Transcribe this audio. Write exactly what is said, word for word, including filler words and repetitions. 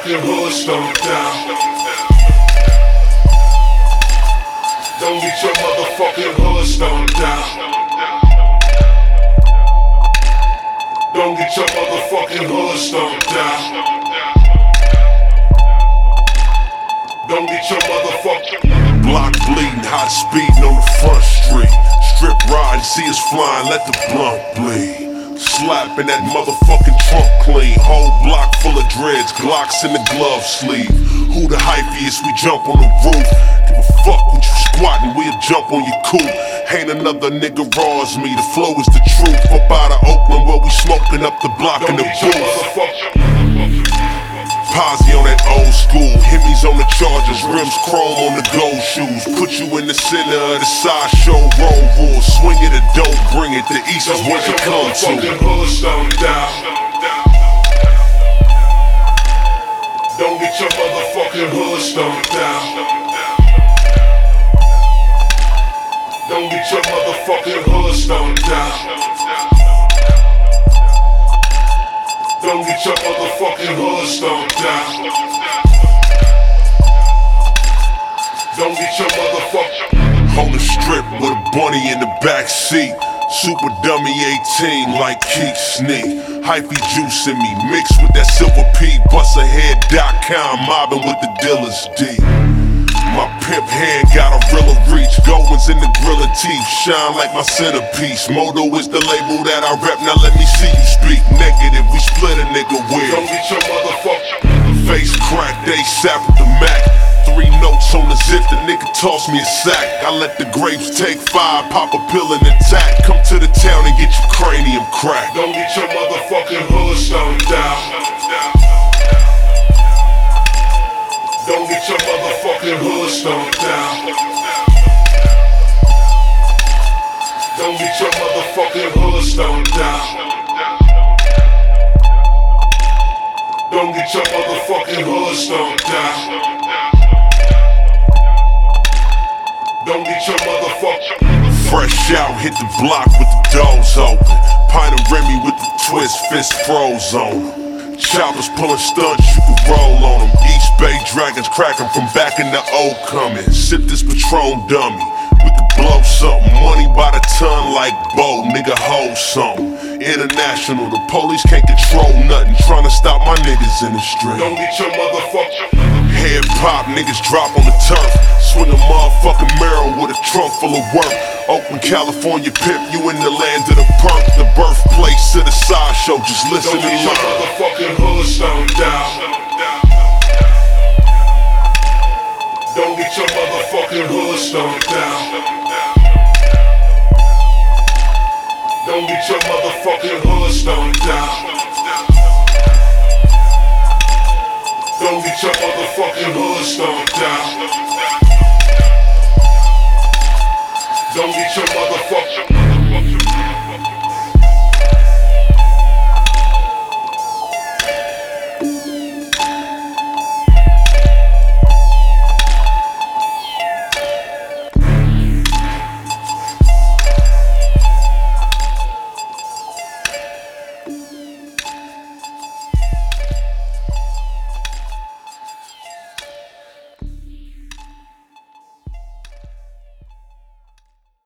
motherfucking hood stomped down. Don't get your motherfucking hood stomped down. Don't get your motherfucking hood stomped down. Don't get your motherfucking block bleeding, hot speeding on the front street. Strip riding, see us flying, let the blunt bleed. Slapping that motherfucking trunk clean. Whole block full of dreads, Glocks in the glove sleeve. Who the hypeiest? We jump on the roof. Give a fuck what you squatting, we'll jump on your coop. Ain't another nigga raw as me, the flow is the truth. Up out of Oakland where we smoking up the block in the booth. Posse on that old school, Hemis on the Chargers, rims chrome on the gold shoes. Put you in the center of the sideshow, roll rules. Swing it or don't bring it, the East is where it come to. Don't get your motherfucking hood stomped down. Don't get your motherfucking hood stomped down. Don't get your motherfucking hood stomped down. Don't get your motherfucking on the strip with a bunny in the back seat. Super dummy eighteen like Keith Sneak. Hyphy juice in me, mixed with that silver P. Bust ahead dot com, mobbing with the dealers D. My pimp hand got a realer reach. Goins in the griller teeth, shine like my centerpiece. Moto is the label that I rep, now let me see you speak. Negative, we split a nigga with. Don't get your motherfucking face cracked, they sap with the Mac. Three notes on the zip, the nigga toss me a sack. I let the grapes take five, pop a pill and attack. Come to the town and get your cranium cracked. Don't get your motherfucking hood stomped down. Don't get your motherfucking hood stomped down. Don't get your motherfucking hood stomped down. Don't get your motherfucking hood stomped down. Don't get your motherfucking fresh out, hit the block with the doors open. Pint of Remy with the twist, fist froze on them. Choppers pulling stunts, you can roll on them. East Bay dragons cracking from back in the old coming. Sip this Patron dummy, we can blow something. Money by the ton like Bo, nigga hold something. International, the police can't control nothing. Trying to stop my niggas in the street. Don't get your motherfucking head pop, niggas drop on the turf. Swing a motherfucking barrel with a trunk full of work. Oakland, California, pimp, you in the land of the perk. The birthplace of the sideshow, just listen and learn. Don't get your motherfucking hood stomped down. Don't get your motherfucking hood stomped down. Don't get your motherfucking hood stomped down. Don't get your motherfucking hood stomped down.